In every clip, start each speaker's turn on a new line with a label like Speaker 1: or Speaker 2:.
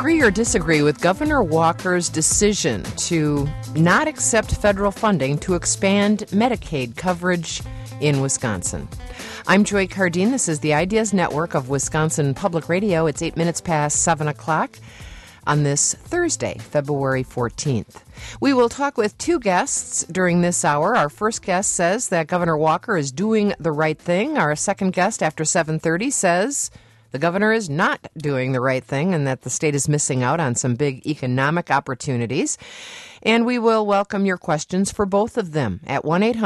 Speaker 1: agree or disagree with Governor Walker's decision to not accept federal funding to expand Medicaid coverage in Wisconsin? I'm Joy Cardine. This is the Ideas Network of Wisconsin Public Radio. It's 8 minutes past 7 o'clock on this Thursday, February 14th. We will talk with two guests during this hour. Our first guest says that Governor Walker is doing the right thing. Our second guest after 7:30 says the governor is not doing the right thing and that the state is missing out on some big economic opportunities. And we will welcome your questions for both of them at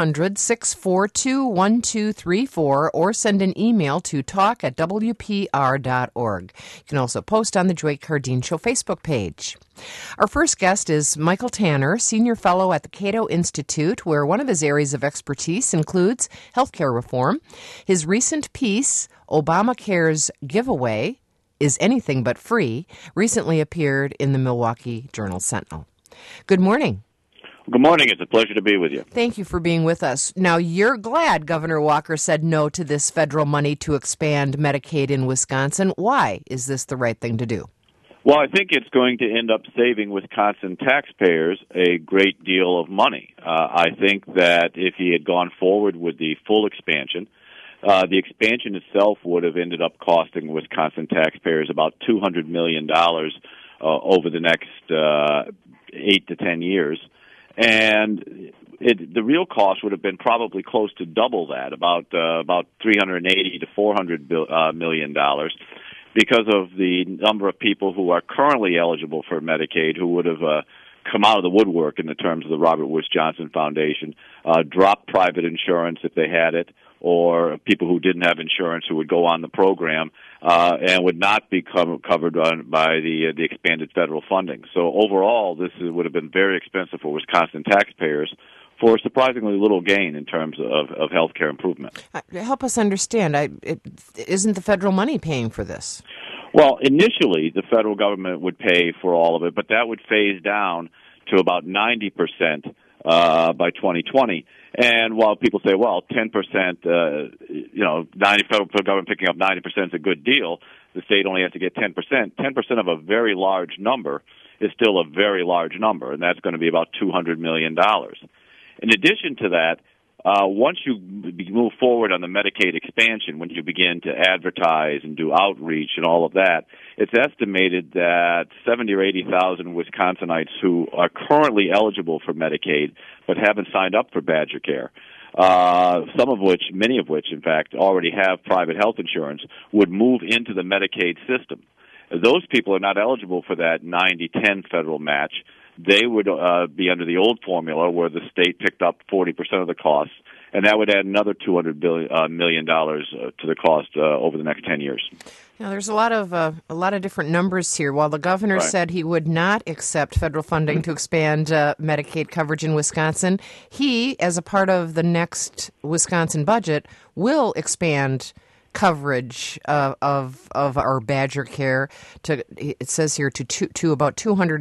Speaker 1: 1-800-642-1234 or send an email to talk@wpr.org. You can also post on the Joy Cardine Show Facebook page. Our first guest is Michael Tanner, Senior Fellow at the Cato Institute, where one of his areas of expertise includes healthcare reform. His recent piece, Obamacare's Giveaway is Anything But Free, recently appeared in the Milwaukee Journal-Sentinel. Good morning.
Speaker 2: Good morning. It's a pleasure to be with you.
Speaker 1: Thank you for being with us. Now, you're glad Governor Walker said no to this federal money to expand Medicaid in Wisconsin. Why is this the right thing to do?
Speaker 2: Well, I think it's going to end up saving Wisconsin taxpayers a great deal of money. I think that if he had gone forward with the full expansion, the expansion itself would have ended up costing Wisconsin taxpayers about $200 million over the next 8 to 10 years. And the real cost would have been probably close to double that, about $380 to $400 million, because of the number of people who are currently eligible for Medicaid who would have come out of the woodwork in the terms of the Robert Wood Johnson Foundation, dropped private insurance if they had it, or people who didn't have insurance who would go on the program and would not be covered by the expanded federal funding. So overall, this would have been very expensive for Wisconsin taxpayers for surprisingly little gain in terms of health care improvement.
Speaker 1: Help us understand. Isn't the federal money paying for this?
Speaker 2: Well, initially, the federal government would pay for all of it, but that would phase down to about 90% by 2020. And while people say, well, 10%, federal government picking up 90% is a good deal, the state only has to get 10%. 10% of a very large number is still a very large number, and that's going to be about $200 million. In addition to that, once you move forward on the Medicaid expansion, when you begin to advertise and do outreach and all of that, it's estimated that 70 or 80,000 Wisconsinites who are currently eligible for Medicaid but haven't signed up for Badger Care, many of which, in fact, already have private health insurance, would move into the Medicaid system. Those people are not eligible for that 90-10 federal match. They would be under the old formula where the state picked up 40% of the costs, and that would add another $200 million to the cost over the next 10 years.
Speaker 1: Now, there's a lot of different numbers here. While the governor said he would not accept federal funding to expand Medicaid coverage in Wisconsin, he, as a part of the next Wisconsin budget, will expand coverage of our Badger Care to, it says here, to about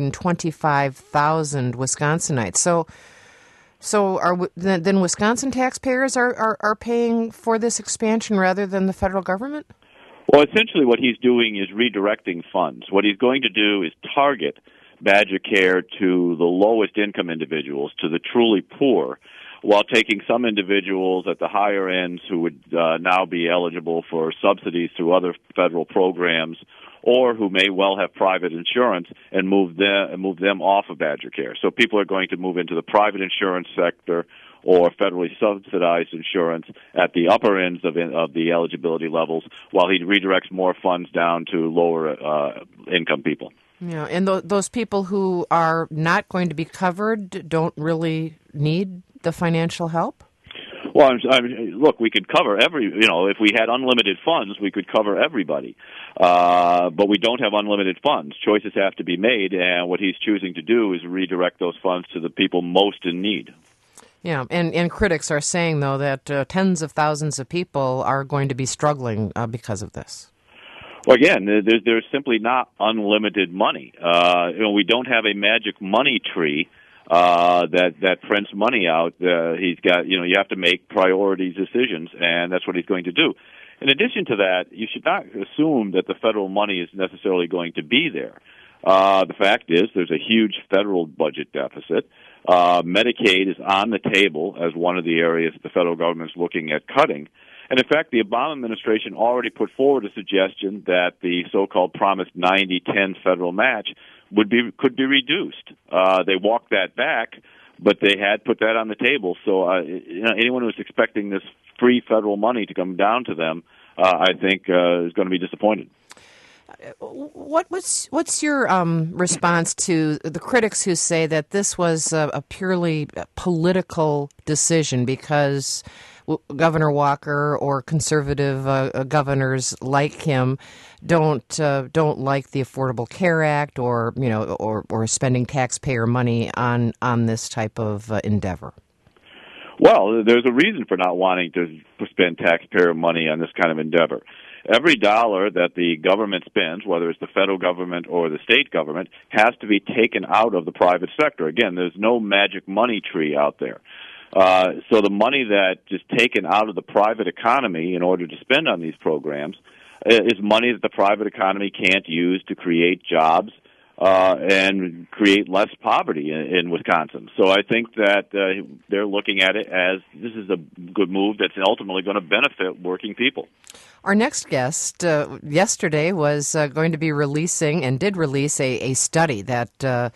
Speaker 1: 225,000 Wisconsinites. So then Wisconsin taxpayers are paying for this expansion rather than the federal government?
Speaker 2: Well, essentially what he's doing is redirecting funds. What he's going to do is target Badger Care to the lowest income individuals, to the truly poor, while taking some individuals at the higher ends who would now be eligible for subsidies through other federal programs or who may well have private insurance and move them off of Badger Care. So people are going to move into the private insurance sector or federally subsidized insurance at the upper ends of the eligibility levels, while he redirects more funds down to lower income people.
Speaker 1: Yeah, and those people who are not going to be covered don't really need the financial help?
Speaker 2: Well, look, we could cover if we had unlimited funds, we could cover everybody. But we don't have unlimited funds. Choices have to be made, and what he's choosing to do is redirect those funds to the people most in need.
Speaker 1: Yeah, and critics are saying, though, that tens of thousands of people are going to be struggling because of this.
Speaker 2: Well, again, there's simply not unlimited money. We don't have a magic money tree that prints money out. He's got, you have to make priority decisions, and that's what he's going to do. In addition to that, you should not assume that the federal money is necessarily going to be there. The fact is there's a huge federal budget deficit. Medicaid is on the table as one of the areas the federal government is looking at cutting. And in fact, the Obama administration already put forward a suggestion that the so-called promised 90-10 federal match could be reduced. They walked that back, but they had put that on the table. So anyone who's expecting this free federal money to come down to them, I think, is going to be disappointed.
Speaker 1: What's your response to the critics who say that this was a purely political decision because Governor Walker or conservative governors like him don't like the Affordable Care Act or spending taxpayer money on this type of endeavor?
Speaker 2: Well, there's a reason for not wanting to spend taxpayer money on this kind of endeavor. Every dollar that the government spends, whether it's the federal government or the state government, has to be taken out of the private sector. Again, there's no magic money tree out there. So the money that is taken out of the private economy in order to spend on these programs is money that the private economy can't use to create jobs and create less poverty in Wisconsin. So I think that they're looking at it as this is a good move that's ultimately going to benefit working people.
Speaker 1: Our next guest yesterday was going to be releasing and did release a study that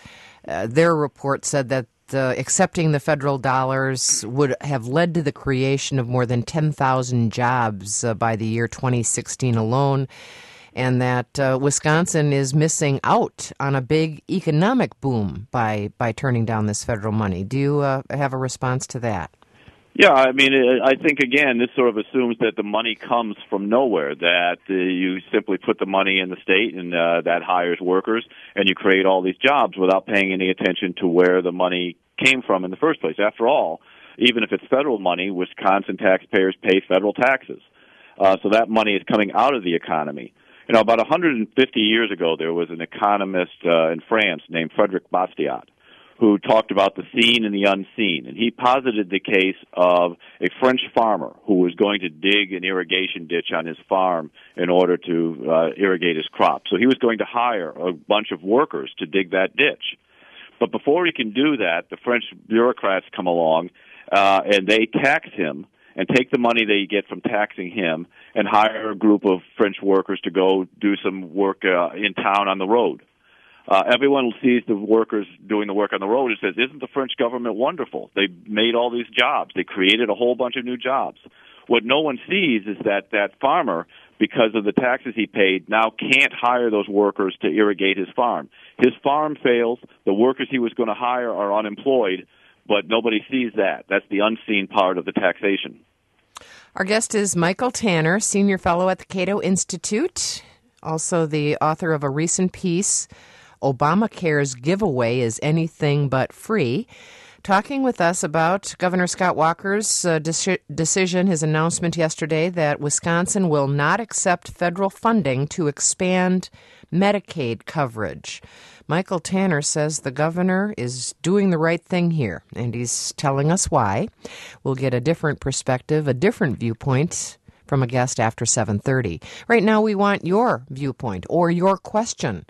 Speaker 1: their report said that accepting the federal dollars would have led to the creation of more than 10,000 jobs by the year 2016 alone, and that Wisconsin is missing out on a big economic boom by turning down this federal money. Do you have a response to that?
Speaker 2: Yeah, I mean, I think, again, this sort of assumes that the money comes from nowhere, that you simply put the money in the state and that hires workers, and you create all these jobs without paying any attention to where the money came from in the first place. After all, even if it's federal money, Wisconsin taxpayers pay federal taxes. So that money is coming out of the economy. You know, about 150 years ago, there was an economist in France named Frédéric Bastiat who talked about the seen and the unseen. And he posited the case of a French farmer who was going to dig an irrigation ditch on his farm in order to irrigate his crop. So he was going to hire a bunch of workers to dig that ditch. But before he can do that, the French bureaucrats come along and they tax him and take the money they get from taxing him and hire a group of French workers to go do some work in town on the road. Everyone sees the workers doing the work on the road and says, isn't the French government wonderful? They made all these jobs. They created a whole bunch of new jobs. What no one sees is that that farmer, because of the taxes he paid, now can't hire those workers to irrigate his farm. His farm fails. The workers he was going to hire are unemployed, but nobody sees that. That's the unseen part of the taxation.
Speaker 1: Our guest is Michael Tanner, Senior Fellow at the Cato Institute, also the author of a recent piece, Obamacare's Giveaway is Anything But Free, talking with us about Governor Scott Walker's decision, his announcement yesterday that Wisconsin will not accept federal funding to expand Medicaid coverage. Michael Tanner says the governor is doing the right thing here, and he's telling us why. We'll get a different perspective, a different viewpoint from a guest after 7:30. Right now, we want your viewpoint or your question.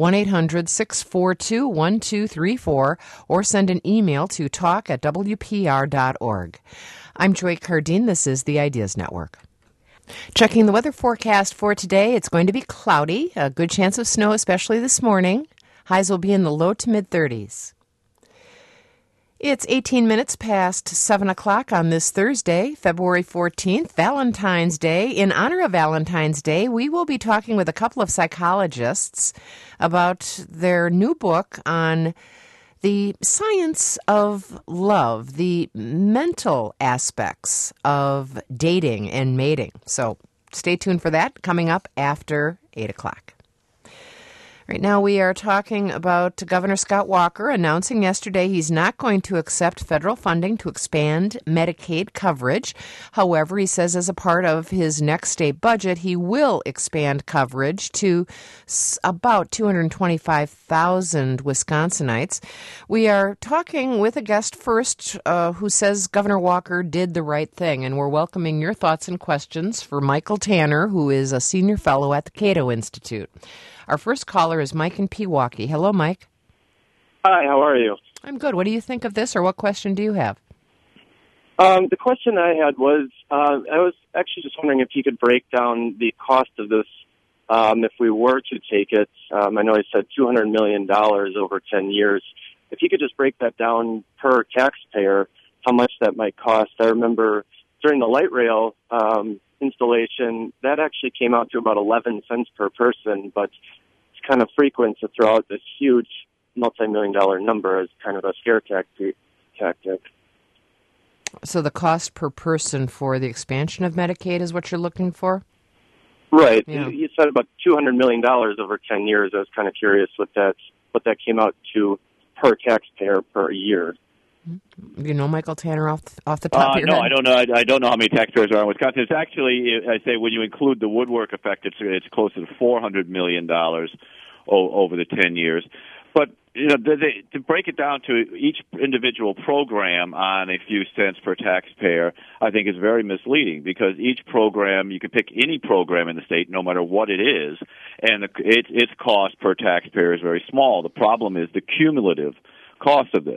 Speaker 1: 1-800-642-1234 or send an email to talk@wpr.org. I'm Joy Cardine. This is the Ideas Network. Checking the weather forecast for today, it's going to be cloudy, a good chance of snow, especially this morning. Highs will be in the low to mid-30s. It's 18 minutes past 7 o'clock on this Thursday, February 14th, Valentine's Day. In honor of Valentine's Day, we will be talking with a couple of psychologists about their new book on the science of love, the mental aspects of dating and mating. So stay tuned for that, coming up after 8 o'clock. Right now we are talking about Governor Scott Walker announcing yesterday he's not going to accept federal funding to expand Medicaid coverage. However, he says as a part of his next state budget, he will expand coverage to about 225,000 Wisconsinites. We are talking with a guest first who says Governor Walker did the right thing, and we're welcoming your thoughts and questions for Michael Tanner, who is a senior fellow at the Cato Institute. Our first caller is Mike in Pewaukee. Hello, Mike.
Speaker 3: Hi, how are you?
Speaker 1: I'm good. What do you think of this, or what question do you have?
Speaker 3: The question I had was, I was actually just wondering if you could break down the cost of this if we were to take it. I know I said $200 million over 10 years. If you could just break that down per taxpayer, how much that might cost. I remember during the light rail installation, that actually came out to about 11 cents per person, but it's kind of frequent to throw out this huge multi-million-dollar number as kind of a scare tactic.
Speaker 1: So the cost per person for the expansion of Medicaid is what you're looking for?
Speaker 3: Right.
Speaker 1: Yeah.
Speaker 3: You said about $200 million over 10 years. I was kind of curious what that came out to per taxpayer per year.
Speaker 1: You know Michael Tanner off the top of your
Speaker 2: no,
Speaker 1: head?
Speaker 2: I don't know. I don't know how many taxpayers are in Wisconsin. It's actually, I say, when you include the woodwork effect, it's closer to $400 million over the 10 years. But to break it down to each individual program on a few cents per taxpayer, I think is very misleading, because each program, you can pick any program in the state, no matter what it is, and its cost per taxpayer is very small. The problem is the cumulative cost of this.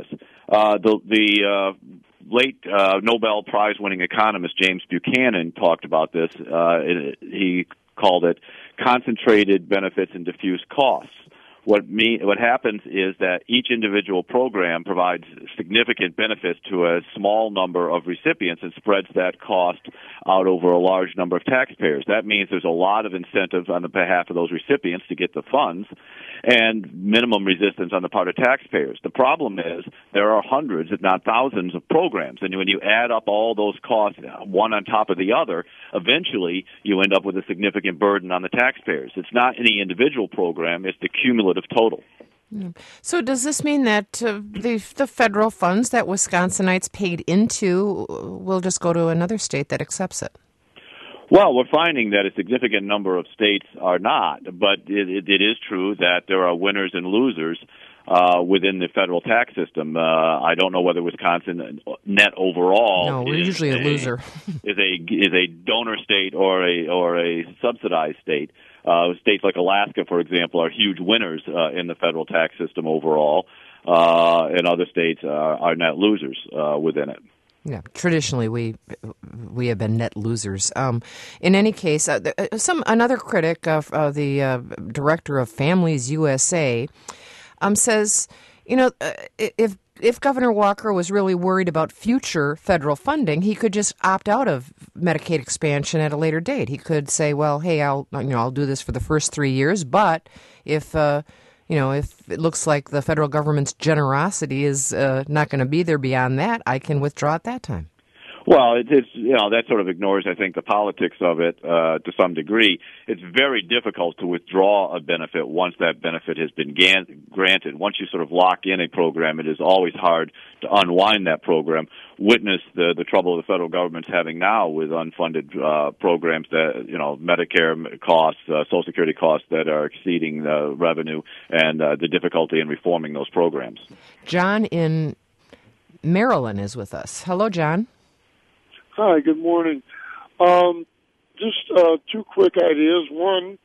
Speaker 2: The late Nobel Prize-winning economist James Buchanan talked about this. He called it concentrated benefits and diffuse costs. What happens is that each individual program provides significant benefits to a small number of recipients and spreads that cost out over a large number of taxpayers. That means there's a lot of incentives on the behalf of those recipients to get the funds and minimum resistance on the part of taxpayers. The problem is there are hundreds, if not thousands, of programs, and when you add up all those costs, one on top of the other, eventually you end up with a significant burden on the taxpayers. It's not any individual program, it's the cumulative total.
Speaker 1: So does this mean that the federal funds that Wisconsinites paid into will just go to another state that accepts it?
Speaker 2: Well, we're finding that a significant number of states are not, but it is true that there are winners and losers within the federal tax system. I don't know whether Wisconsin net overall
Speaker 1: no, we're usually a loser.
Speaker 2: is a donor state or a subsidized state. States like Alaska, for example, are huge winners in the federal tax system overall, and other states are net losers within it.
Speaker 1: Yeah, traditionally we have been net losers. In any case, another critic of the director of Families USA says, if Governor Walker was really worried about future federal funding, he could just opt out of Medicaid expansion at a later date. He could say, well, hey, I'll do this for the first 3 years, but if it looks like the federal government's generosity is not going to be there beyond that, I can withdraw at that time.
Speaker 2: Well, that sort of ignores, I think, the politics of it to some degree. It's very difficult to withdraw a benefit once that benefit has been granted. Once you sort of lock in a program, it is always hard to unwind that program. Witness the trouble the federal government's having now with unfunded programs that, Medicare costs, Social Security costs that are exceeding the revenue, and the difficulty in reforming those programs.
Speaker 1: John in Maryland is with us. Hello, John.
Speaker 4: Hi, good morning. Just two quick ideas. One,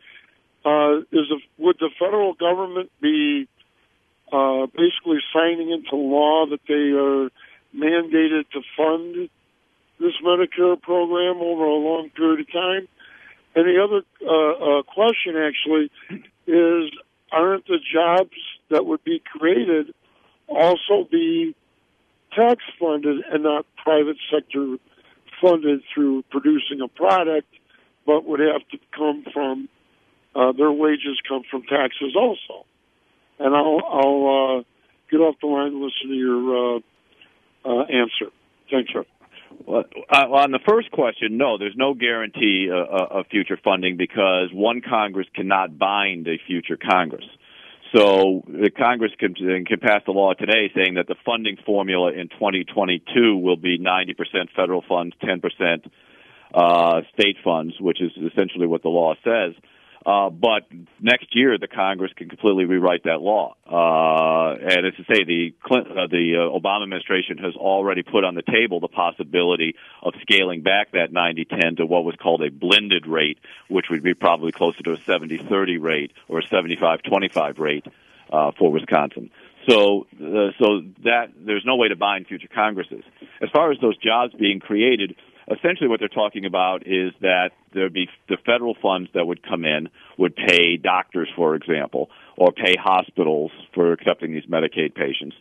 Speaker 4: would the federal government be basically signing into law that they are mandated to fund this Medicare program over a long period of time? And the other question, actually, is aren't the jobs that would be created also be tax-funded and not private sector funded through producing a product, but would have to come from their wages come from taxes also? And I'll get off the line and listen to your answer. Thanks, sir.
Speaker 2: Well, on the first question, no, there's no guarantee of future funding because one Congress cannot bind a future Congress. So the Congress can pass a law today saying that the funding formula in 2022 will be 90% federal funds, 10% state funds, which is essentially what the law says. But next year, the Congress can completely rewrite that law. And as I say, the Obama administration has already put on the table the possibility of scaling back that 90-10 to what was called a blended rate, which would be probably closer to a 70-30 rate or a 75-25 rate for Wisconsin. So that there's no way to bind future Congresses. As far as those jobs being created, essentially what they're talking about is that there'd be the federal funds that would come in would pay doctors, for example, or pay hospitals for accepting these Medicaid patients.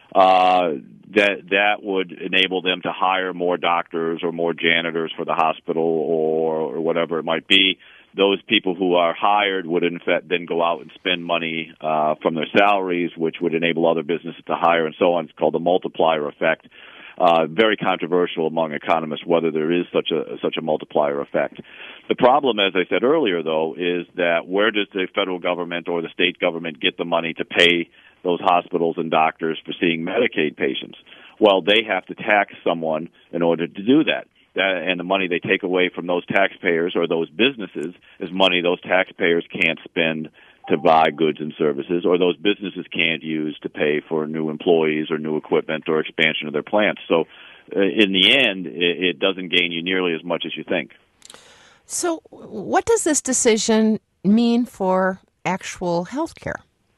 Speaker 2: That would enable them to hire more doctors or more janitors for the hospital or whatever it might be. Those people who are hired would, in fact, then go out and spend money from their salaries, which would enable other businesses to hire and so on. It's called the multiplier effect. Very controversial among economists whether there is such a multiplier effect. The problem, as I said earlier, though, is that where does the federal government or the state government get the money to pay those hospitals and doctors for seeing Medicaid patients? Well, they have to tax someone in order to do that. And the money they take away from those taxpayers or those businesses is money those taxpayers can't spend to buy goods and services, or those businesses can't use to pay for new employees or new equipment or expansion of their plants. So in the end, it doesn't gain you nearly as much as you think.
Speaker 1: So what does this decision mean for actual health care?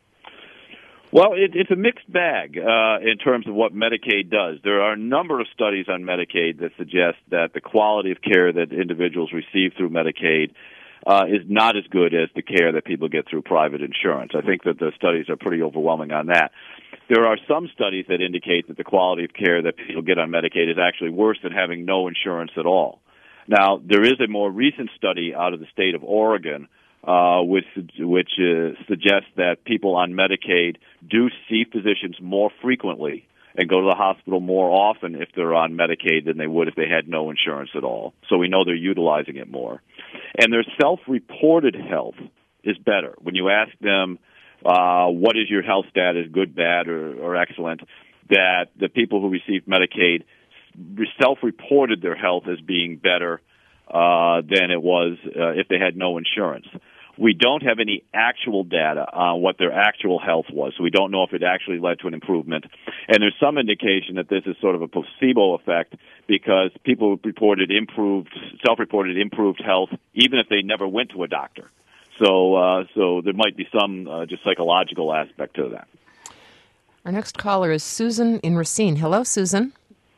Speaker 2: Well, it's a mixed bag in terms of what Medicaid does. There are a number of studies on Medicaid that suggest that the quality of care that individuals receive through Medicaid is not as good as the care that people get through private insurance. I think that the studies are pretty overwhelming on that. There are some studies that indicate that the quality of care that people get on Medicaid is actually worse than having no insurance at all. Now, there is a more recent study out of the state of Oregon which suggests that people on Medicaid do see physicians more frequently and go to the hospital more often if they're on Medicaid than they would if they had no insurance at all. So we know they're utilizing it more. And their self-reported health is better. When you ask them, what is your health status, good, bad, or excellent, that the people who receive Medicaid self-reported their health as being better than it was if they had no insurance. We don't have any actual data on what their actual health was, so we don't know if it actually led to an improvement. And there's some indication that this is sort of a placebo effect because people self-reported improved health even if they never went to a doctor. So there might be some just psychological aspect to that.
Speaker 1: Our next caller is Susan in Racine. Hello, Susan.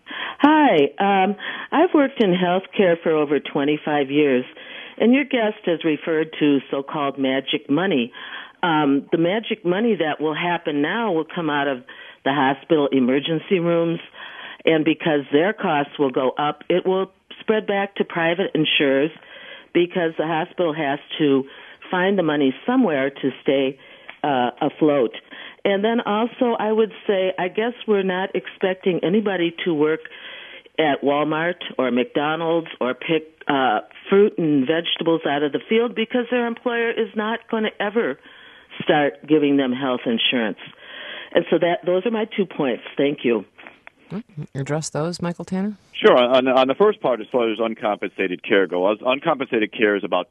Speaker 5: Hi. I've worked in healthcare for over 25 years. And your guest has referred to so-called magic money. The magic money that will happen now will come out of the hospital emergency rooms, and because their costs will go up, it will spread back to private insurers because the hospital has to find the money somewhere to stay afloat. And then also I would say, I guess we're not expecting anybody to work at Walmart or McDonald's or pick fruit and vegetables out of the field because their employer is not going to ever start giving them health insurance. And so those are my 2 points. Thank you.
Speaker 1: Address those, Michael Tanner?
Speaker 2: Sure. On the first part, as far as uncompensated care goes, uncompensated care is about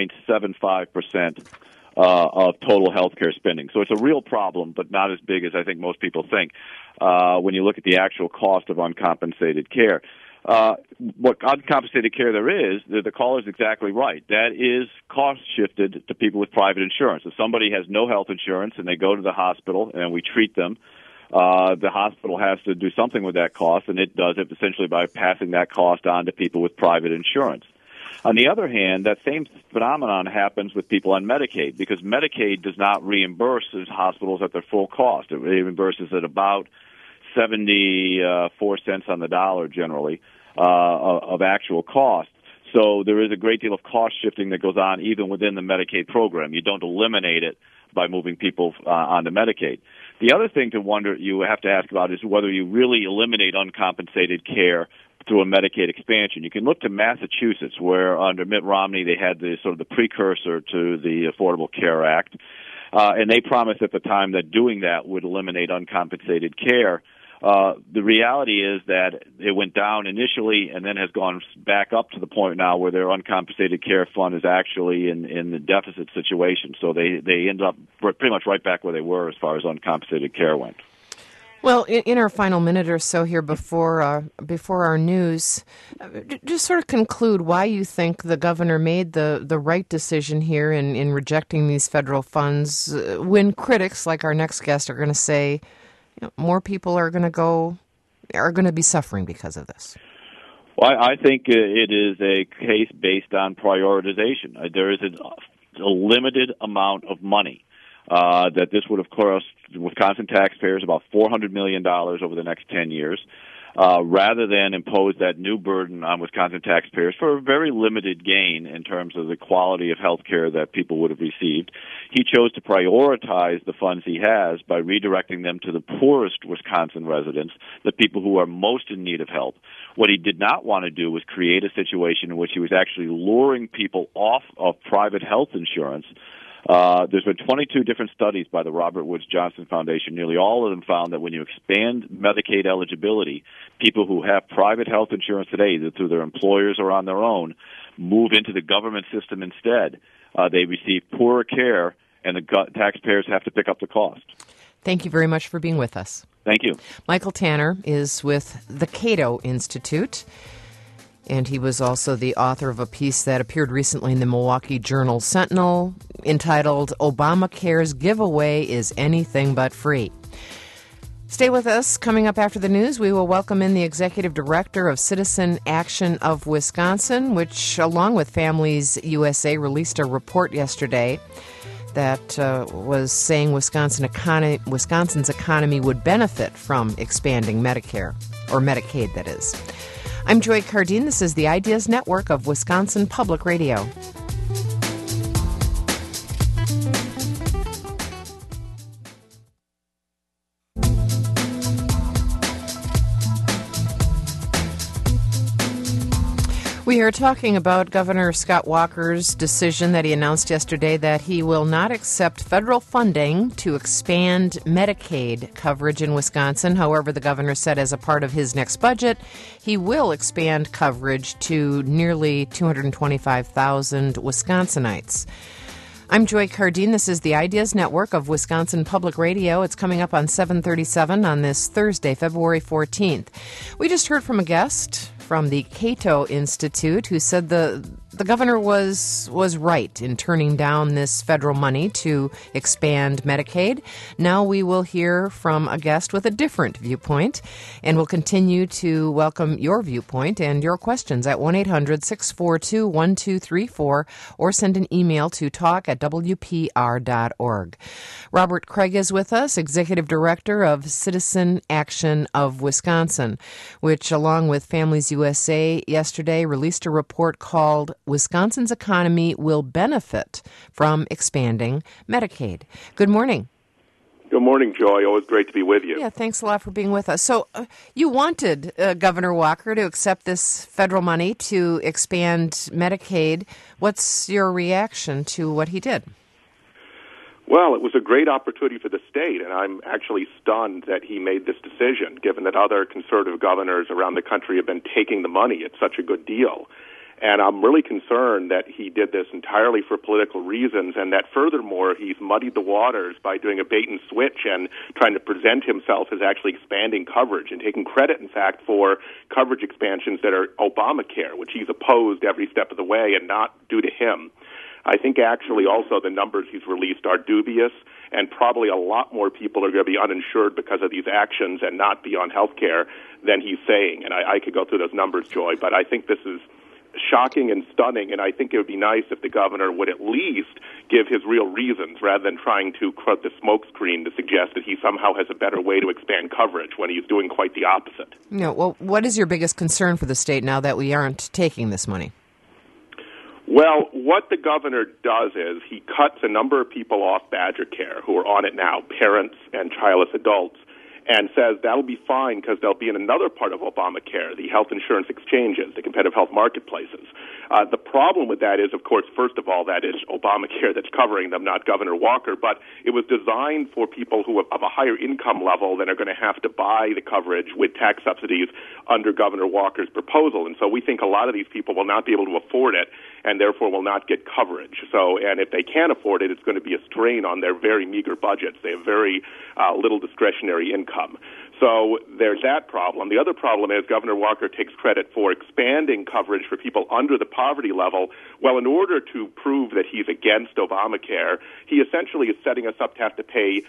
Speaker 2: 2.75% of total health care spending. So it's a real problem, but not as big as I think most people think when you look at the actual cost of uncompensated care. What uncompensated care there is, the caller is exactly right. That is cost shifted to people with private insurance. If somebody has no health insurance and they go to the hospital and we treat them, the hospital has to do something with that cost, and it does it essentially by passing that cost on to people with private insurance. On the other hand, that same phenomenon happens with people on Medicaid because Medicaid does not reimburse hospitals at their full cost. It reimburses at about 74 cents on the dollar generally of actual cost. So there is a great deal of cost shifting that goes on even within the Medicaid program. You don't eliminate it by moving people onto Medicaid. The other thing you have to ask about is whether you really eliminate uncompensated care through a Medicaid expansion. You can look to Massachusetts, where under Mitt Romney they had the precursor to the Affordable Care Act, and they promised at the time that doing that would eliminate uncompensated care. The reality is that it went down initially and then has gone back up to the point now where their uncompensated care fund is actually in the deficit situation. So they end up pretty much right back where they were as far as uncompensated care went.
Speaker 1: Well, in our final minute or so here before our news, just sort of conclude why you think the governor made the right decision here in rejecting these federal funds when critics, like our next guest, are going to say, more people are going to be suffering because of this.
Speaker 2: Well, I think it is a case based on prioritization. There is a limited amount of money that this would have cost Wisconsin taxpayers about $400 million over the next 10 years, rather than impose that new burden on Wisconsin taxpayers for a very limited gain in terms of the quality of health care that people would have received. He chose to prioritize the funds he has by redirecting them to the poorest Wisconsin residents, the people who are most in need of help. What he did not want to do was create a situation in which he was actually luring people off of private health insurance. There's been 22 different studies by the Robert Woods Johnson Foundation. Nearly all of them found that when you expand Medicaid eligibility, people who have private health insurance today, either through their employers or on their own, move into the government system instead. They receive poorer care, and the taxpayers have to pick up the cost.
Speaker 1: Thank you very much for being with us.
Speaker 2: Thank you.
Speaker 1: Michael Tanner is with the Cato Institute, and he was also the author of a piece that appeared recently in the Milwaukee Journal Sentinel entitled Obamacare's Giveaway is Anything But Free. Stay with us. Coming up after the news, we will welcome in the Executive Director of Citizen Action of Wisconsin, which, along with Families USA, released a report yesterday that was saying Wisconsin's economy would benefit from expanding Medicare, or Medicaid, that is. I'm Joy Cardine. This is the Ideas Network of Wisconsin Public Radio. We are talking about Governor Scott Walker's decision that he announced yesterday that he will not accept federal funding to expand Medicaid coverage in Wisconsin. However, the governor said as a part of his next budget, he will expand coverage to nearly 225,000 Wisconsinites. I'm Joy Cardine. This is the Ideas Network of Wisconsin Public Radio. It's coming up on 7:37 on this Thursday, February 14th. We just heard from a guest from the Cato Institute who said the governor was right in turning down this federal money to expand Medicaid. Now we will hear from a guest with a different viewpoint, and we'll continue to welcome your viewpoint and your questions at 1-800-642-1234 or send an email to talk@wpr.org. Robert Craig is with us, Executive Director of Citizen Action of Wisconsin, which, along with Families USA, yesterday released a report called Wisconsin's Economy Will Benefit from Expanding Medicaid. Good morning.
Speaker 6: Good morning, Joy. Always great to be with you.
Speaker 1: Yeah, thanks a lot for being with us. So you wanted Governor Walker to accept this federal money to expand Medicaid. What's your reaction to what he did?
Speaker 6: Well, it was a great opportunity for the state, and I'm actually stunned that he made this decision, given that other conservative governors around the country have been taking the money. It's such a good deal. And I'm really concerned that he did this entirely for political reasons, and that furthermore, he's muddied the waters by doing a bait and switch and trying to present himself as actually expanding coverage and taking credit, in fact, for coverage expansions that are Obamacare, which he's opposed every step of the way and not due to him. I think actually also the numbers he's released are dubious, and probably a lot more people are going to be uninsured because of these actions and not be on health care than he's saying. And I could go through those numbers, Joy, but I think this is shocking and stunning, and I think it would be nice if the governor would at least give his real reasons rather than trying to crud the smokescreen to suggest that he somehow has a better way to expand coverage when he's doing quite the opposite.
Speaker 1: Well, what is your biggest concern for the state now that we aren't taking this money?
Speaker 6: Well, what the governor does is he cuts a number of people off Badger Care who are on it now, parents and childless adults, and says that'll be fine because they'll be in another part of Obamacare, the health insurance exchanges, the competitive health marketplaces. The problem with that is, of course, first of all, that is Obamacare that's covering them, not Governor Walker, but it was designed for people who have a higher income level than are going to have to buy the coverage with tax subsidies under Governor Walker's proposal. And so we think a lot of these people will not be able to afford it and therefore will not get coverage. So, and if they can't afford it, it's going to be a strain on their very meager budgets. They have very little discretionary income. So there's that problem. The other problem is Governor Walker takes credit for expanding coverage for people under the poverty level. Well, in order to prove that he's against Obamacare, he essentially is setting us up to have to pay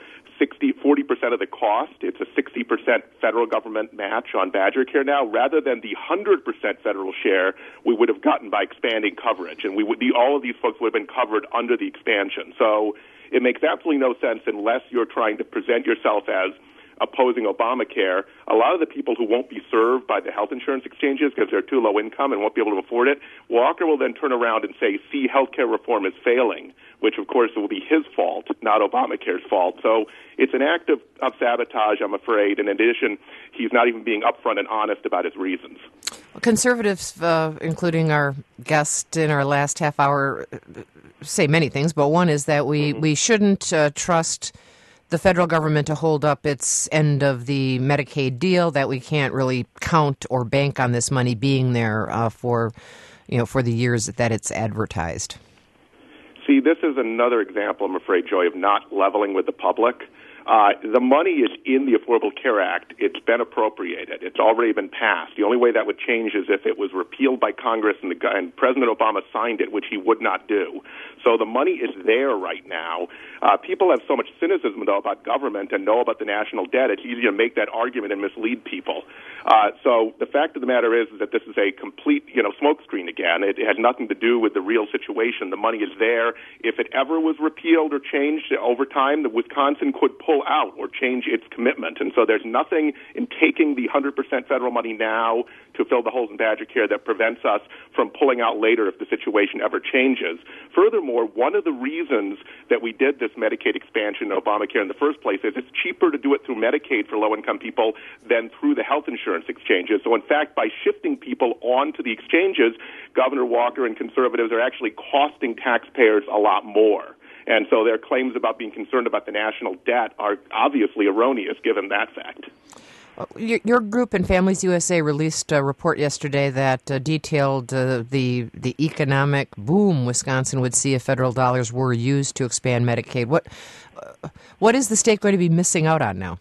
Speaker 6: 40% of the cost. It's a 60% federal government match on Badger Care now, rather than the 100% federal share we would have gotten by expanding coverage. And all of these folks would have been covered under the expansion. So it makes absolutely no sense unless you're trying to present yourself as opposing Obamacare. A lot of the people who won't be served by the health insurance exchanges because they're too low income and won't be able to afford it, Walker will then turn around and say, see, healthcare reform is failing, which, of course, will be his fault, not Obamacare's fault. So it's an act of sabotage, I'm afraid. And in addition, he's not even being upfront and honest about his reasons.
Speaker 1: Conservatives, including our guest in our last half hour, say many things, but one is that we shouldn't trust the federal government to hold up its end of the Medicaid deal, that we can't really count or bank on this money being there for the years that it's advertised.
Speaker 6: See, this is another example, I'm afraid, Joy, of not leveling with the public. The money is in the Affordable Care Act. It's been appropriated. It's already been passed. The only way that would change is if it was repealed by Congress and President Obama signed it, which he would not do. So the money is there right now. People have so much cynicism, though, about government and know about the national debt. It's easy to make that argument and mislead people. So the fact of the matter is that this is a complete, smokescreen again. It had nothing to do with the real situation. The money is there. If it ever was repealed or changed over time, the Wisconsin could pull out or change its commitment. And so there's nothing in taking the 100% federal money now to fill the holes in Badger Care that prevents us from pulling out later if the situation ever changes. Furthermore, one of the reasons that we did this Medicaid expansion in Obamacare in the first place is it's cheaper to do it through Medicaid for low-income people than through the health insurance exchanges. So, in fact, by shifting people onto the exchanges, Governor Walker and conservatives are actually costing taxpayers a lot more. And so their claims about being concerned about the national debt are obviously erroneous given that fact.
Speaker 1: Your group in Families USA released a report yesterday that detailed the economic boom Wisconsin would see if federal dollars were used to expand Medicaid. What is the state going to be missing out on now?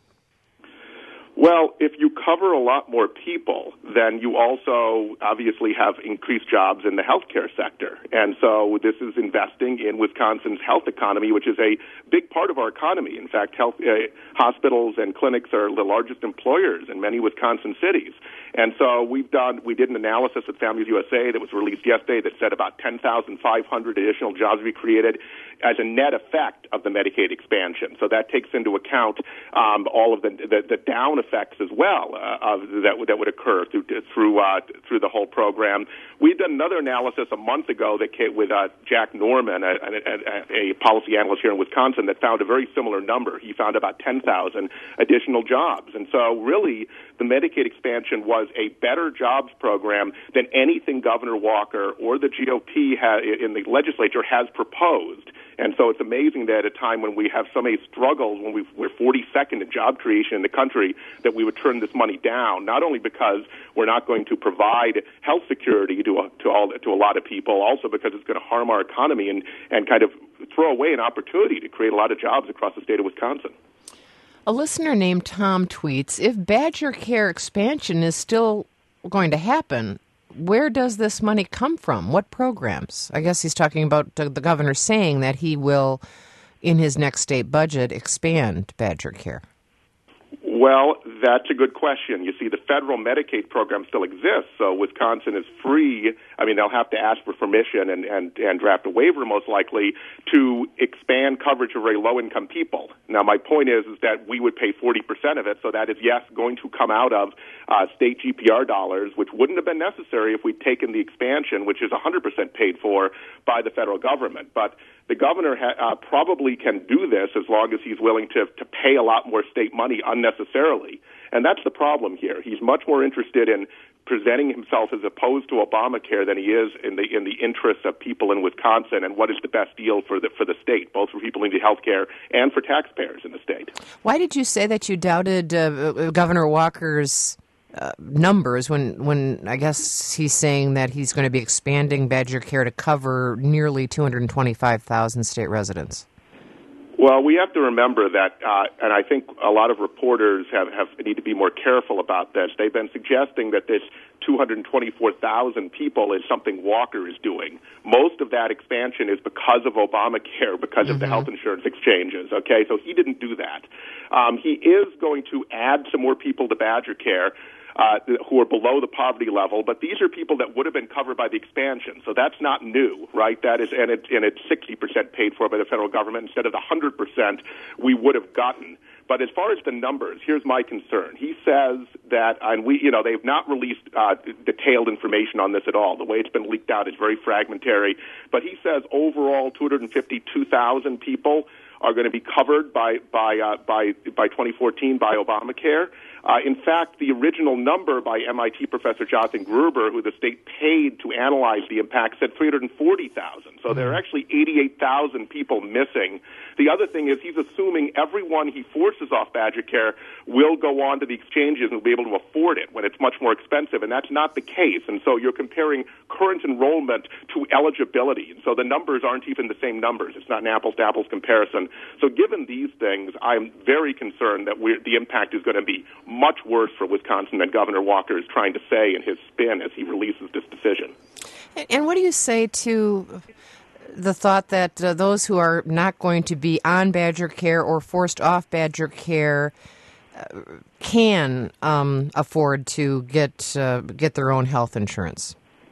Speaker 6: Well, if you cover a lot more people, then you also obviously have increased jobs in the healthcare sector. And so this is investing in Wisconsin's health economy, which is a big part of our economy. In fact, hospitals and clinics are the largest employers in many Wisconsin cities. And so we did an analysis at Families USA that was released yesterday that said about 10,500 additional jobs we created as a net effect of the Medicaid expansion. So that takes into account all of the down effects as well that would occur through the whole program. We've done another analysis a month ago that came with Jack Norman, a policy analyst here in Wisconsin, that found a very similar number. He found about 10,000 additional jobs. And so really the Medicaid expansion was a better jobs program than anything Governor Walker or the GOP in the legislature has proposed. And so it's amazing that at a time when we have so many struggles, when we're 42nd in job creation in the country, that we would turn this money down, not only because we're not going to provide health security to a lot of people, also because it's going to harm our economy and kind of throw away an opportunity to create a lot of jobs across the state of Wisconsin.
Speaker 1: A listener named Tom tweets, if Badger Care expansion is still going to happen, where does this money come from? What programs? I guess he's talking about the governor saying that he will, in his next state budget, expand Badger Care.
Speaker 6: Well, that's a good question. You see, the federal Medicaid program still exists, so Wisconsin is free. I mean, they'll have to ask for permission and draft a waiver, most likely, to expand coverage for very low-income people. Now, my point is that we would pay 40% of it, so that is, yes, going to come out of state GPR dollars, which wouldn't have been necessary if we'd taken the expansion, which is 100% paid for by the federal government. But the governor probably can do this as long as he's willing to pay a lot more state money unnecessarily. And that's the problem here. He's much more interested in presenting himself as opposed to Obamacare than he is in the interests of people in Wisconsin and what is the best deal for the state, both for people who need health care and for taxpayers in the state.
Speaker 1: Why did you say that you doubted Governor Walker's numbers when I guess he's saying that he's going to be expanding Badger Care to cover nearly 225,000 state residents?
Speaker 6: Well, we have to remember that, and I think a lot of reporters need to be more careful about this. They've been suggesting that this 224,000 people is something Walker is doing. Most of that expansion is because of Obamacare, because of the health insurance exchanges, okay? So he didn't do that. He is going to add some more people to Badger Care who are below the poverty level, but these are people that would have been covered by the expansion. So that's not new, right? That is, and it's 60% paid for by the federal government instead of the 100% we would have gotten. But as far as the numbers, here's my concern. He says that, and they've not released detailed information on this at all. The way it's been leaked out is very fragmentary. But he says overall 252,000 people are going to be covered by 2014 by Obamacare. In fact, the original number by MIT professor Jonathan Gruber, who the state paid to analyze the impact, said 340,000. So there are actually 88,000 people missing. The other thing is he's assuming everyone he forces off Badger Care will go on to the exchanges and will be able to afford it when it's much more expensive, and that's not the case. And so you're comparing current enrollment to eligibility. And so the numbers aren't even the same numbers. It's not an apples-to-apples comparison. So given these things, I'm very concerned that the impact is going to be much worse for Wisconsin than Governor Walker is trying to say in his spin as he releases this decision.
Speaker 1: And what do you say to the thought that those who are not going to be on Badger Care or forced off Badger Care can afford to get their own health insurance?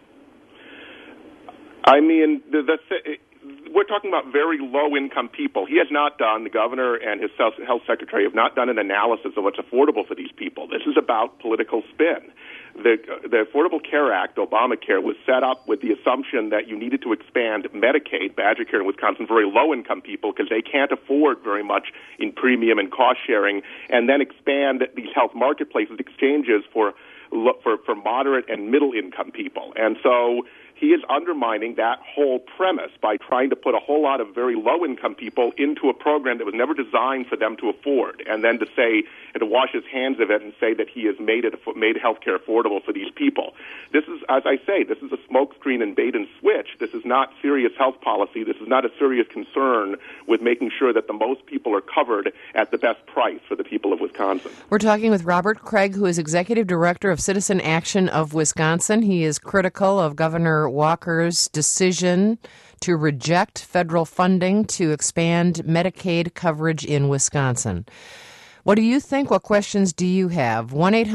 Speaker 6: I mean, we're talking about very low-income people. He has not done, the governor and his health secretary have not done an analysis of what's affordable for these people. This is about political spin. The Affordable Care Act, Obamacare, was set up with the assumption that you needed to expand Medicaid, Badger Care in Wisconsin, for very low-income people because they can't afford very much in premium and cost-sharing, and then expand these health marketplaces, exchanges for moderate and middle-income people. And so he is undermining that whole premise by trying to put a whole lot of very low-income people into a program that was never designed for them to afford, and then to say and to wash his hands of it and say that he has made health care affordable for these people. This is, as I say, this is a smokescreen and bait and switch. This is not serious health policy. This is not a serious concern with making sure that the most people are covered at the best price for the people of Wisconsin.
Speaker 1: We're talking with Robert Craig, who is Executive Director of Citizen Action of Wisconsin. He is critical of Governor Walker's decision to reject federal funding to expand Medicaid coverage in Wisconsin. What do you think? What questions do you have?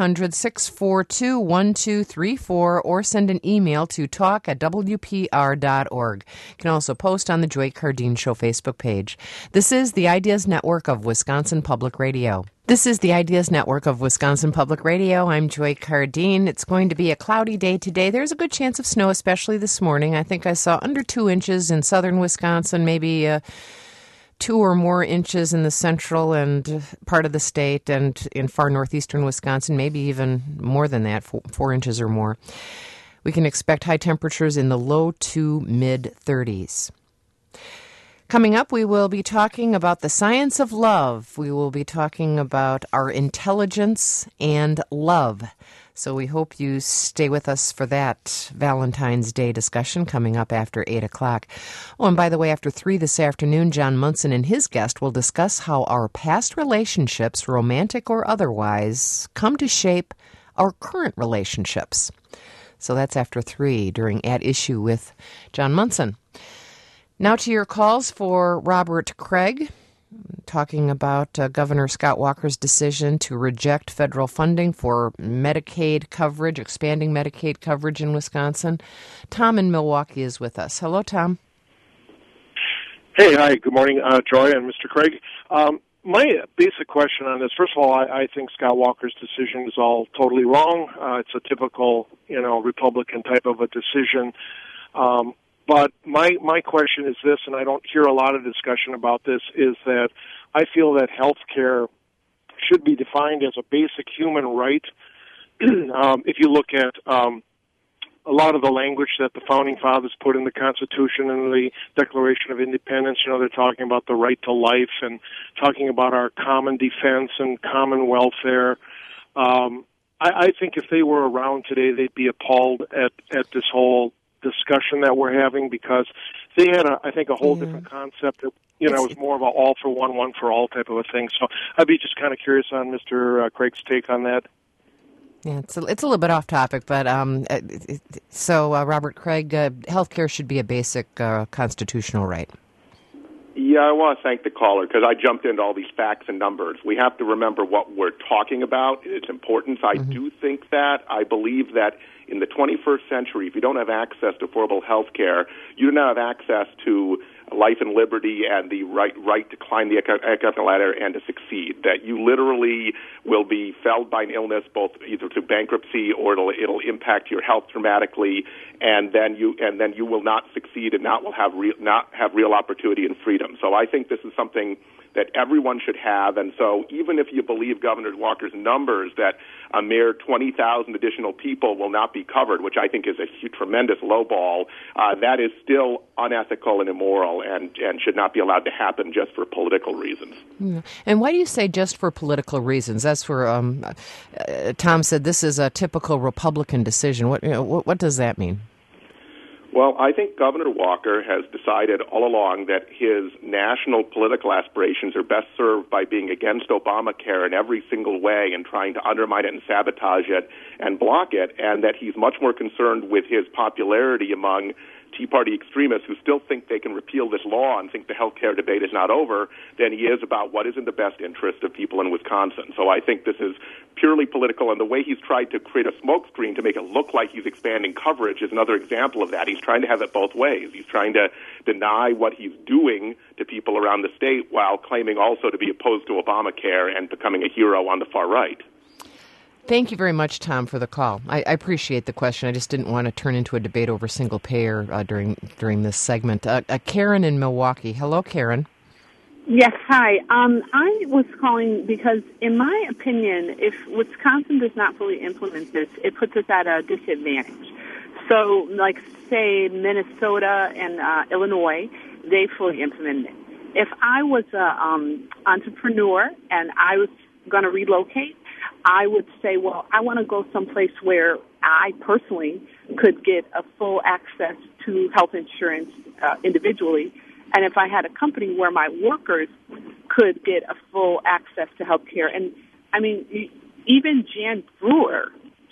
Speaker 1: 1-800-642-1234 or send an email to talk@wpr.org. You can also post on the Joy Cardine Show Facebook page. This is the Ideas Network of Wisconsin Public Radio. This is the Ideas Network of Wisconsin Public Radio. I'm Joy Cardine. It's going to be a cloudy day today. There's a good chance of snow, especially this morning. I think I saw under 2 inches in southern Wisconsin, maybe 2 or more inches in the central and part of the state, and in far northeastern Wisconsin, maybe even more than that, 4 inches or more. We can expect high temperatures in the low to mid-30s. Coming up, we will be talking about the science of love. We will be talking about our intelligence and love. So we hope you stay with us for that Valentine's Day discussion coming up after 8 o'clock. Oh, and by the way, after 3 this afternoon, John Munson and his guest will discuss how our past relationships, romantic or otherwise, come to shape our current relationships. So that's after 3 during At Issue with John Munson. Now to your calls for Robert Craig, talking about Governor Scott Walker's decision to reject federal funding for Medicaid coverage, expanding Medicaid coverage in Wisconsin. Tom in Milwaukee is with us. Hello, Tom.
Speaker 4: Hey, hi, good morning, Joy and Mr. Craig. My basic question on this, first of all, I think Scott Walker's decision is all totally wrong. It's a typical, Republican type of a decision. But my question is this, and I don't hear a lot of discussion about this, is that I feel that health care should be defined as a basic human right if you look at a lot of the language that the Founding Fathers put in the Constitution and the Declaration of Independence, they're talking about the right to life and talking about our common defense and common welfare. I think if they were around today, they'd be appalled at this whole discussion that we're having, because they had, I think, a whole different concept. That, it was more of an all for one, one for all type of a thing. So I'd be just kind of curious on Mr. Craig's take on that.
Speaker 1: Yeah, it's a little bit off topic, but Robert Craig, healthcare should be a basic constitutional right.
Speaker 6: Yeah, I want to thank the caller because I jumped into all these facts and numbers. We have to remember what we're talking about, its importance. I do think that. I believe that in the 21st century, if you don't have access to affordable health care, you do not have access to life and liberty and the right to climb the economic ladder and to succeed. That you literally will be felled by an illness, both either through bankruptcy or it'll impact your health dramatically, and then you will not succeed and not have real opportunity and freedom. So I think this is something that everyone should have. And so even if you believe Governor Walker's numbers that a mere 20,000 additional people will not be covered, which I think is a tremendous lowball, that is still unethical and immoral and should not be allowed to happen just for political reasons.
Speaker 1: Yeah. And why do you say just for political reasons? That's where Tom said this is a typical Republican decision. What does that mean?
Speaker 6: Well, I think Governor Walker has decided all along that his national political aspirations are best served by being against Obamacare in every single way and trying to undermine it and sabotage it and block it, and that he's much more concerned with his popularity among Tea Party extremists who still think they can repeal this law and think the health care debate is not over than he is about what is in the best interest of people in Wisconsin. So I think this is purely political, and the way he's tried to create a smokescreen to make it look like he's expanding coverage is another example of that. He's trying to have it both ways. He's trying to deny what he's doing to people around the state while claiming also to be opposed to Obamacare and becoming a hero on the far right.
Speaker 1: Thank you very much, Tom, for the call. I appreciate the question. I just didn't want to turn into a debate over single payer during this segment. Karen in Milwaukee. Hello, Karen.
Speaker 7: Yes, hi. I was calling because, in my opinion, if Wisconsin does not fully implement this, it puts us at a disadvantage. So, like, say, Minnesota and Illinois, they fully implemented it. If I was an entrepreneur and I was going to relocate, I would say, well, I want to go someplace where I personally could get a full access to health insurance individually. And if I had a company where my workers could get a full access to health care. And, I mean, even Jan Brewer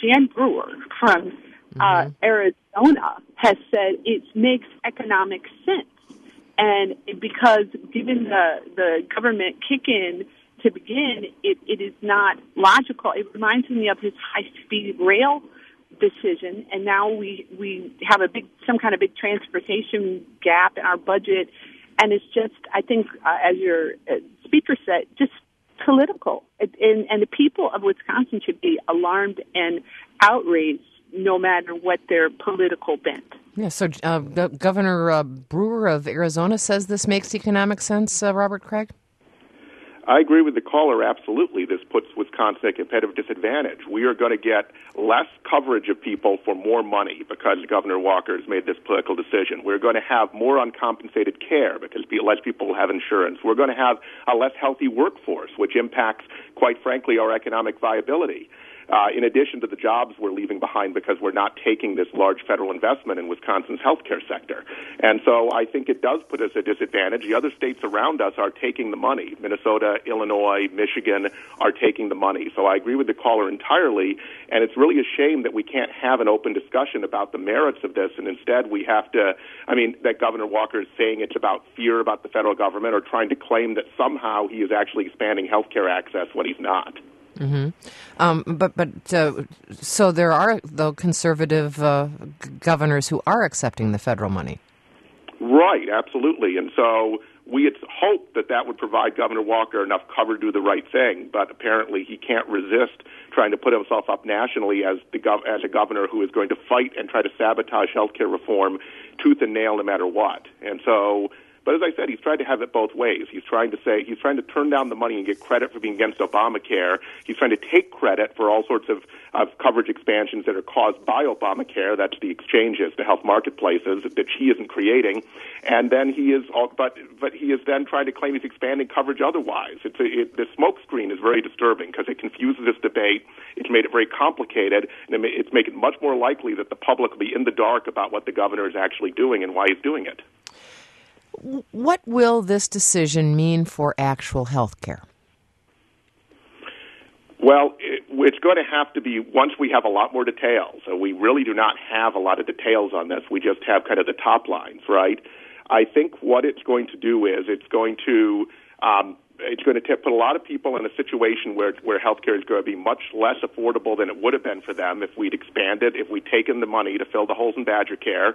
Speaker 7: from Arizona has said it makes economic sense. And because given the government kick-in to begin, it is not logical. It reminds me of his high-speed rail decision, and now we have some kind of big transportation gap in our budget, and it's just, I think, as your speaker said, just political. And the people of Wisconsin should be alarmed and outraged no matter what their political bent.
Speaker 1: Yeah, so Governor Brewer of Arizona says this makes economic sense, Robert Craig?
Speaker 6: I agree with the caller, absolutely. This puts Wisconsin at a competitive disadvantage. We are going to get less coverage of people for more money because Governor Walker has made this political decision. We're going to have more uncompensated care because less people will have insurance. We're going to have a less healthy workforce, which impacts, quite frankly, our economic viability. In addition to the jobs we're leaving behind because we're not taking this large federal investment in Wisconsin's healthcare sector. And so I think it does put us at a disadvantage. The other states around us are taking the money. Minnesota, Illinois, Michigan are taking the money. So I agree with the caller entirely, and it's really a shame that we can't have an open discussion about the merits of this, and instead we have to, that Governor Walker is saying it's about fear about the federal government or trying to claim that somehow he is actually expanding healthcare access when he's not.
Speaker 1: Mm-hmm. So there are, though, conservative governors who are accepting the federal money.
Speaker 6: Right, absolutely. And so we had hoped that would provide Governor Walker enough cover to do the right thing, but apparently he can't resist trying to put himself up nationally as a governor who is going to fight and try to sabotage health care reform tooth and nail no matter what. And so, But as I said, he's tried to have it both ways. He's trying to turn down the money and get credit for being against Obamacare. He's trying to take credit for all sorts of coverage expansions that are caused by Obamacare. That's the exchanges, the health marketplaces that he isn't creating. And then he is then trying to claim he's expanding coverage otherwise. The smokescreen is very disturbing because it confuses this debate. It's made it very complicated, and it's made it much more likely that the public will be in the dark about what the governor is actually doing and why he's doing it.
Speaker 1: What will this decision mean for actual health care?
Speaker 6: Well, it's going to have to be once we have a lot more details. So we really do not have a lot of details on this. We just have kind of the top lines, right? I think what it's going to do is it's going to put a lot of people in a situation where healthcare is going to be much less affordable than it would have been for them if we'd expanded, if we'd taken the money to fill the holes in Badger Care.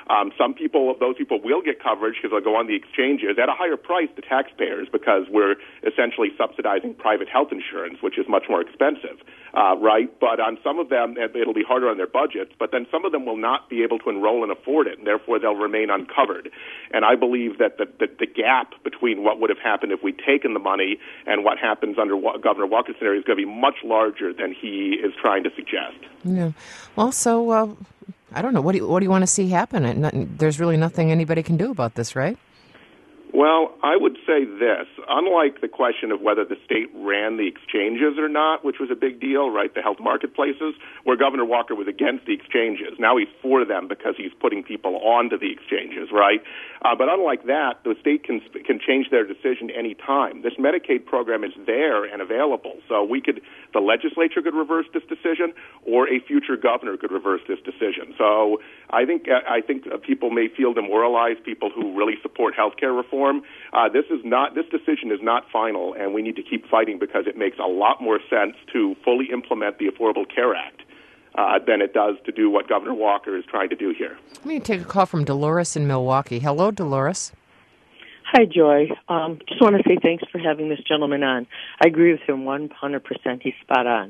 Speaker 6: Those people will get coverage because they'll go on the exchanges at a higher price to taxpayers because we're essentially subsidizing private health insurance, which is much more expensive, right? But on some of them, it'll be harder on their budgets, but then some of them will not be able to enroll and afford it, and therefore they'll remain uncovered. And I believe that the gap between what would have happened if we'd taken the money and what happens under Governor Walker's scenario is going to be much larger than he is trying to suggest.
Speaker 1: Yeah. Well, so I don't know. What do you want to see happen? There's really nothing anybody can do about this, right?
Speaker 6: Well, I would say this. Unlike the question of whether the state ran the exchanges or not, which was a big deal, right, the health marketplaces, where Governor Walker was against the exchanges. Now he's for them because he's putting people onto the exchanges, right? But unlike that, the state can change their decision any time. This Medicaid program is there and available. So the legislature could reverse this decision, or a future governor could reverse this decision. So I think people may feel demoralized, people who really support health care reform. This decision is not final, and we need to keep fighting because it makes a lot more sense to fully implement the Affordable Care Act than it does to do what Governor Walker is trying to do here.
Speaker 1: Let me take a call from Dolores in Milwaukee. Hello, Dolores.
Speaker 8: Hi, Joy. Just want to say thanks for having this gentleman on. I agree with him 100%. He's spot on.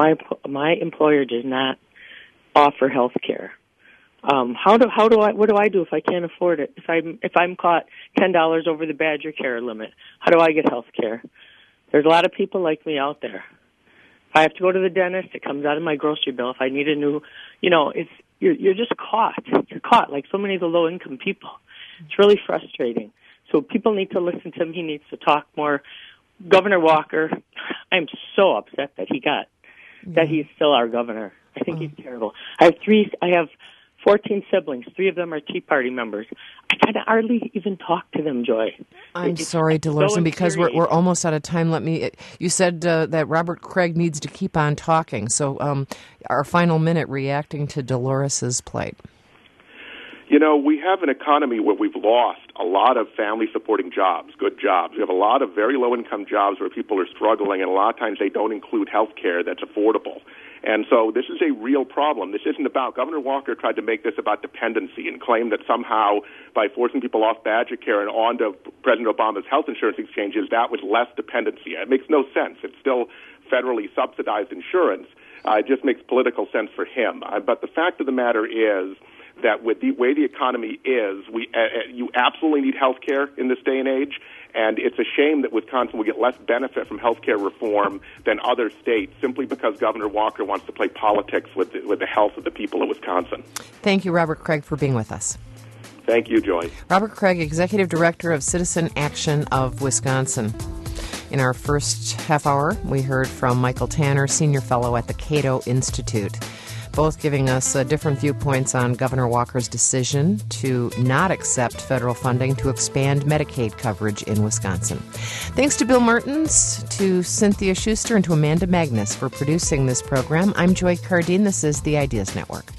Speaker 8: My employer does not offer health care. What do I do if I can't afford it? If I'm caught $10 over the Badger Care limit, how do I get health care? There's a lot of people like me out there. If I have to go to the dentist, it comes out of my grocery bill. If I need a new, you're just caught. You're caught like so many of the low income people. It's really frustrating. So people need to listen to him. He needs to talk more. Governor Walker, I'm so upset that that he's still our governor. I think he's terrible. I have 14 siblings. 3 of them are Tea Party members. I can hardly even talk to them, Joy.
Speaker 1: I'm sorry, Dolores, and because we're almost out of time, you said that Robert Craig needs to keep on talking. So our final minute reacting to Dolores's plight.
Speaker 6: We have an economy where we've lost a lot of family-supporting jobs, good jobs. We have a lot of very low-income jobs where people are struggling, and a lot of times they don't include health care that's affordable. And so this is a real problem. This isn't about, Governor Walker tried to make this about dependency and claim that somehow by forcing people off Badger Care and onto President Obama's health insurance exchanges, that was less dependency. It makes no sense. It's still federally subsidized insurance. It just makes political sense for him. But the fact of the matter is that with the way the economy is, you absolutely need health care in this day and age. And it's a shame that Wisconsin will get less benefit from health care reform than other states simply because Governor Walker wants to play politics with the health of the people of Wisconsin.
Speaker 1: Thank you, Robert Craig, for being with us.
Speaker 6: Thank you, Joy.
Speaker 1: Robert Craig, Executive Director of Citizen Action of Wisconsin. In our first half hour, we heard from Michael Tanner, Senior Fellow at the Cato Institute, both giving us different viewpoints on Governor Walker's decision to not accept federal funding to expand Medicaid coverage in Wisconsin. Thanks to Bill Mertens, to Cynthia Schuster, and to Amanda Magnus for producing this program. I'm Joy Cardine. This is the Ideas Network.